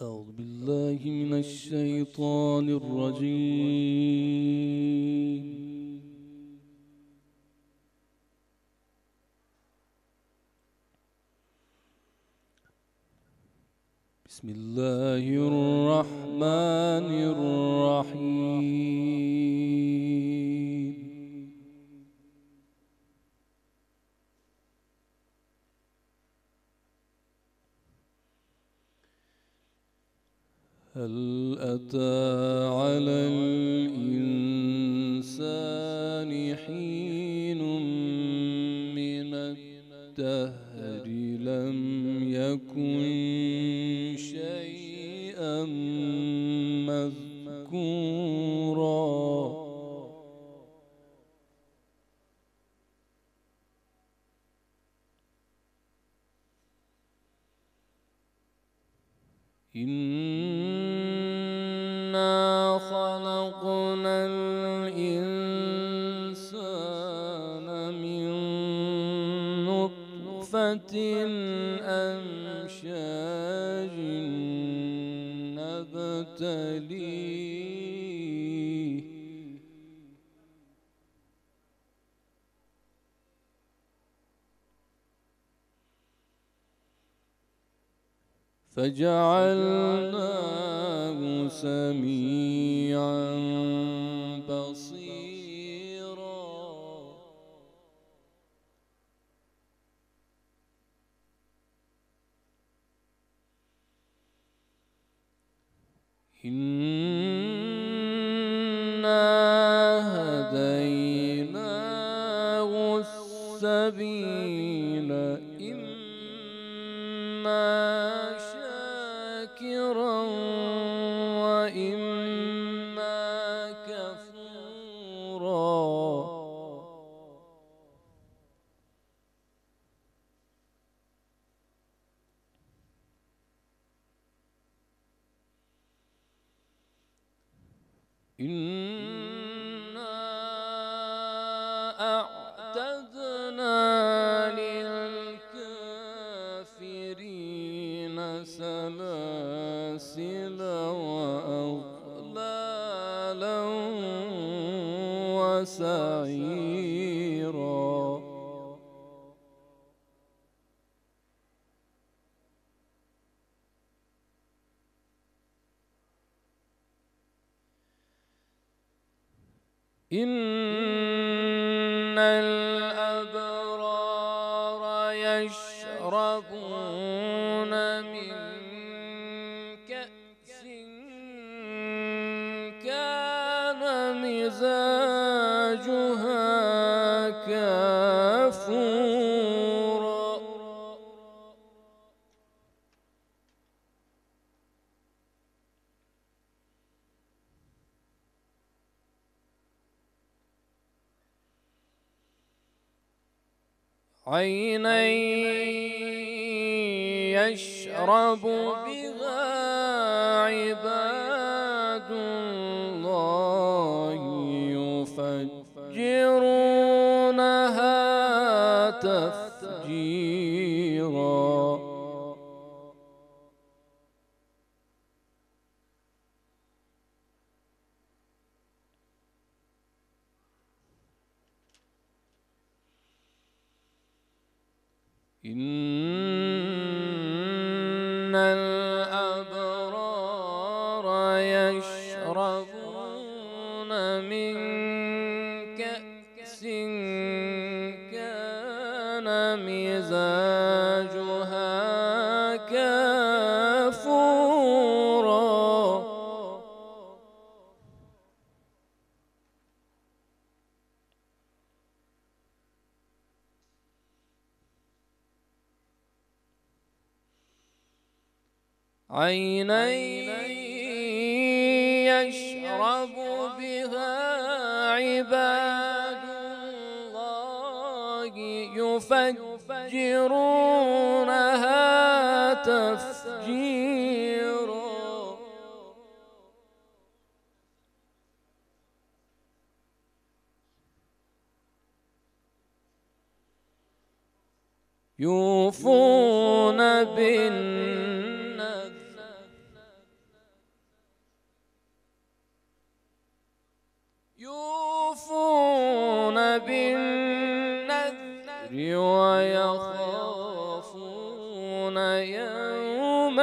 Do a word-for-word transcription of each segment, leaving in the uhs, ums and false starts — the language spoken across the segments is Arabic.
أعوذ بالله من الشيطان الرجيم. بسم الله الرحمن الرحيم. هل أتى على الإنسان حين من الدهر لم يكن شيئا مذكورا إنا خلقنا الإنسان من نطفة أمشاج نبتليه فجعلناه سميعا بصيرا إنا هديناه السبيل إما شاكرا وإما كفورا إنا أعتدنا للكافرين سلاسل وأغلالا وسعيرا إن الأبرار يشربون من كأس كان مزاجها كافورا عينا يشرب بها عباد الله يفجرونها تفجيرا إن الأبرار يشربون من كأس كان مزاجها كافورا عينا يشرب بها عباد الله يفجرونها تفجيرا يوفون بالنذر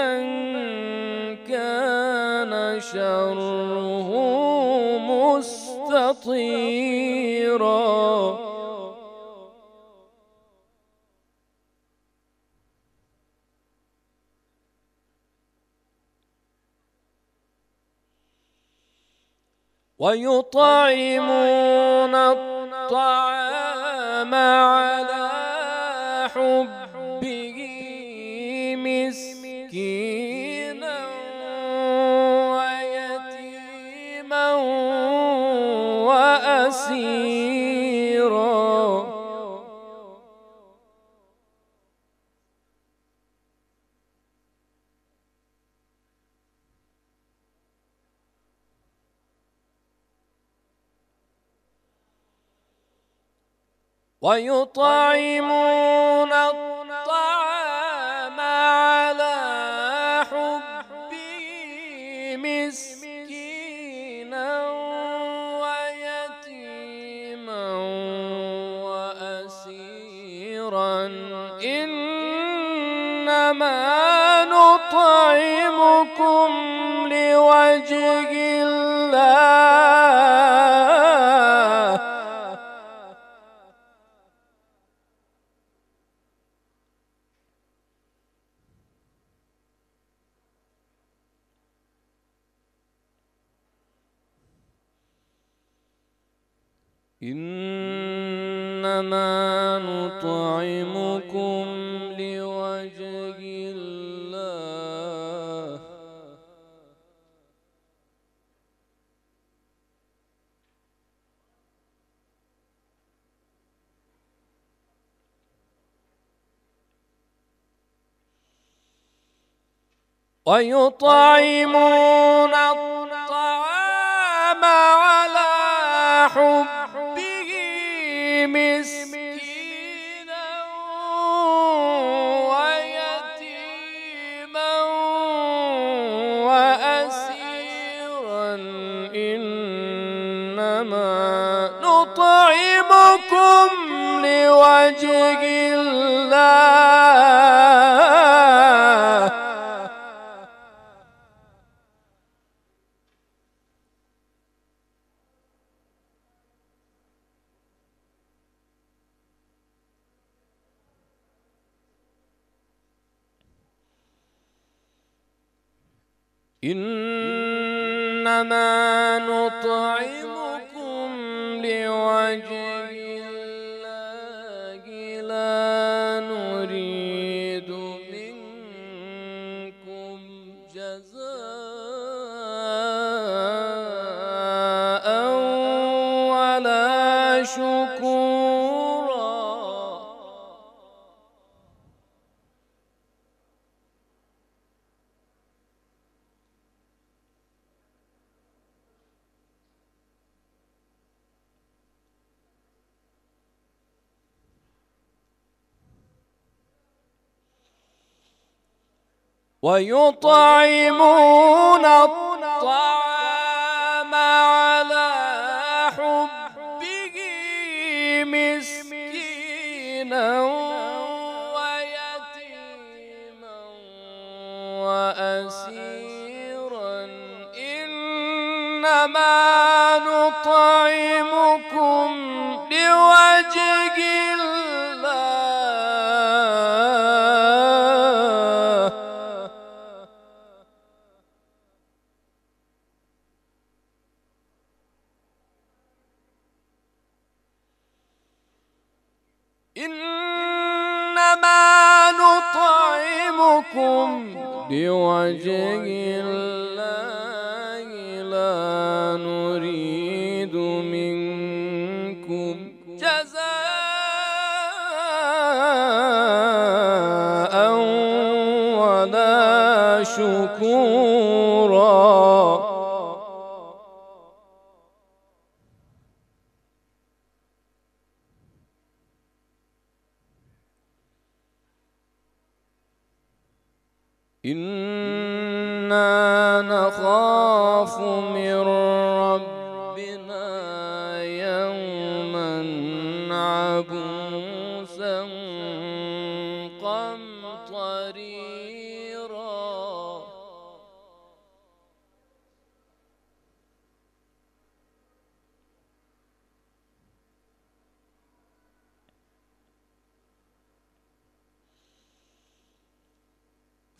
كان شره مستطيرا ويطعمون الطعام على حبه مسكينا ويتيما وأسيرا ويطعمون الطعام على حبه مسكينا ويتيما وأسيرا إنما نطعمكم لوجه الله إنما نطعمكم لوجه الله ويطعمون الطعام على حبه مسكينا ويتيما وأسيرا إنما نطعمكم لوجه الله إنما نطعمكم لوجه الله لا نريد منكم جزاء ولا شكورا ويطعمون الطعام على حبه مسكينا ويتيما وأسيرا إنما نطعمكم لوجه الله إنما نطعمكم لوجه الله لا نريد منكم جزاء ولا شكورا إنا نخاف من ربنا يوما عبوسا قمطريرا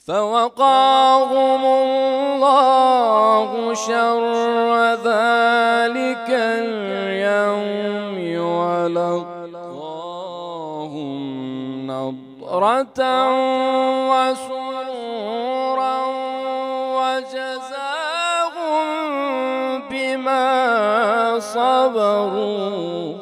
فوقاهم الله شر ذلك اليوم ولقاهم نضرة وسرورا وجزاهم بما صبروا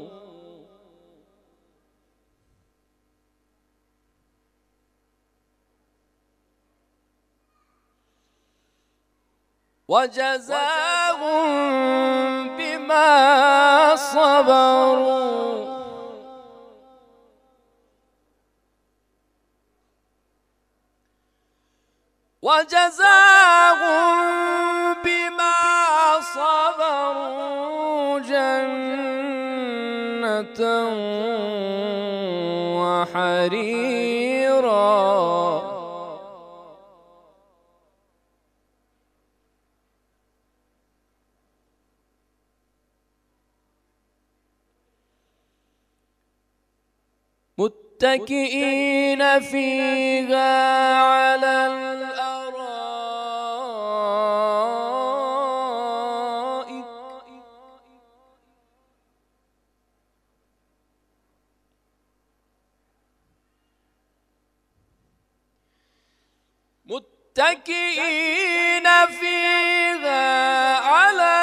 وجزاهم بما صبروا وجزاهم بما صبروا جنة وحريرا متكئين فيها على الأرائك متكئين فيها على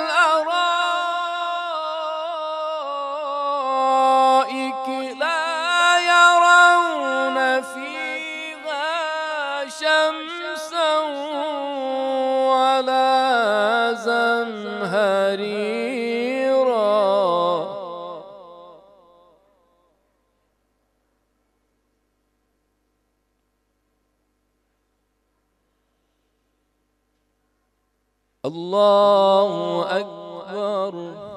الأرائك لا فيها شمسا ولا زمهريرا الله أكبر.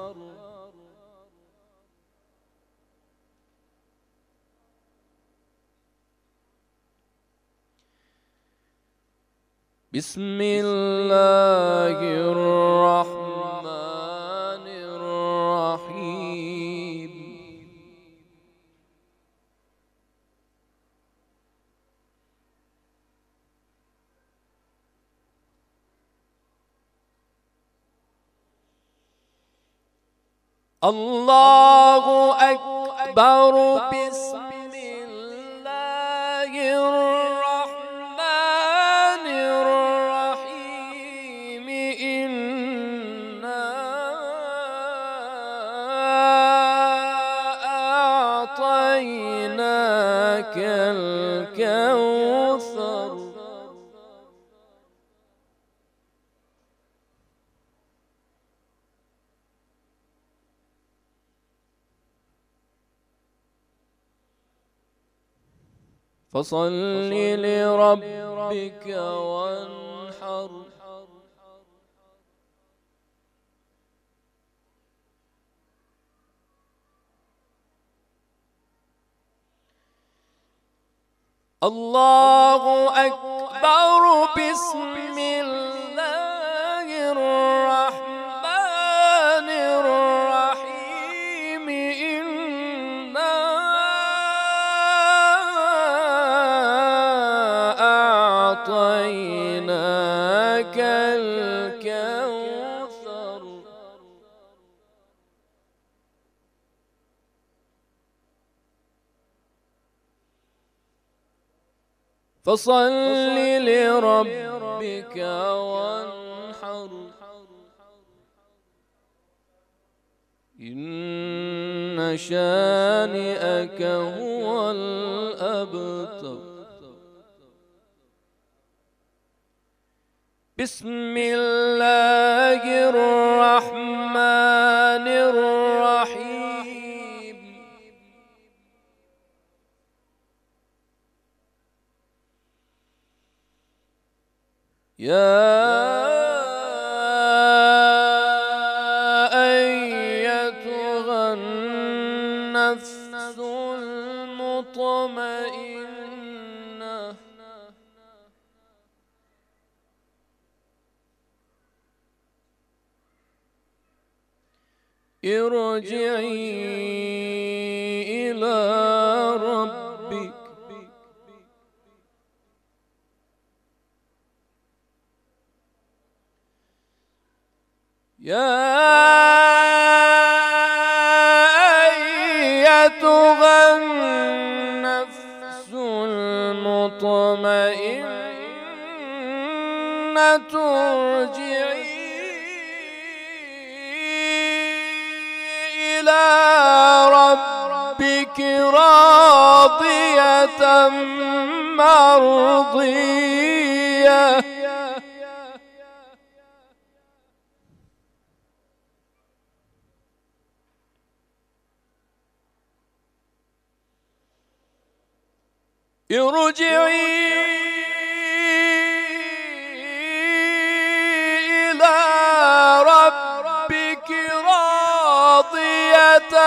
بسم الله الرحمن الرحيم. الله أكبر. بسم الله الرحمن الرحيم. إنا أعطيناك الكوثر. فصل لربك وانحر. الله أكبر. بسم الله الرحمن الرحيم. إنا أعطيناك الكوثر. فصل لربك وانحر. إن شانئك هو الأبتر. بسم الله الرحمن الرحيم. يا أيتها النفس المطمئنة ارجعي إلى ربك يا أيتها النفس المطمئنة ارجعي إلى ربك راضية مرضية ارجعي إلى ربك راضية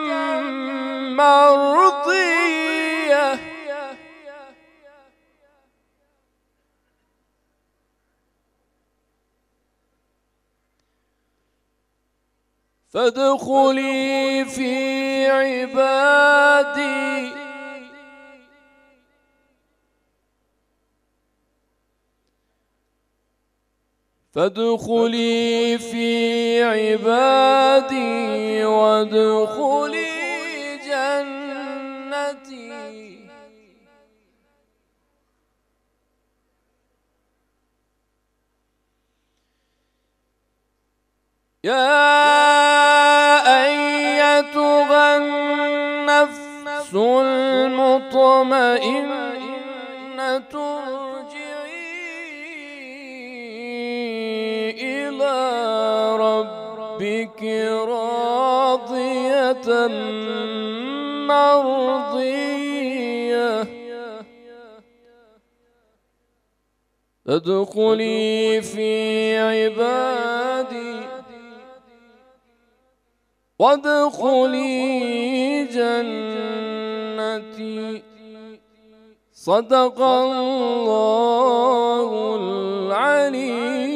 مرضية فادخلي في عبادي فادخلي في عبادي وادخلي جنتي يا أيتها النفس المطمئنة إلى ربك راضية مرضية فادخلي في عبادي وادخلي جنتي صدق الله العلي